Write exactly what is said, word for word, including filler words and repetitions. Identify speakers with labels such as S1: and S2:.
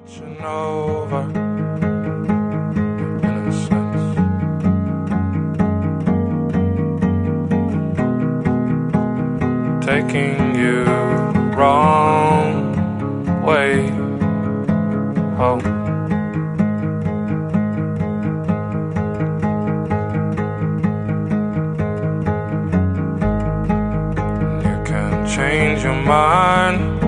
S1: Watching over innocence. Taking you wrong way home. You can change your mind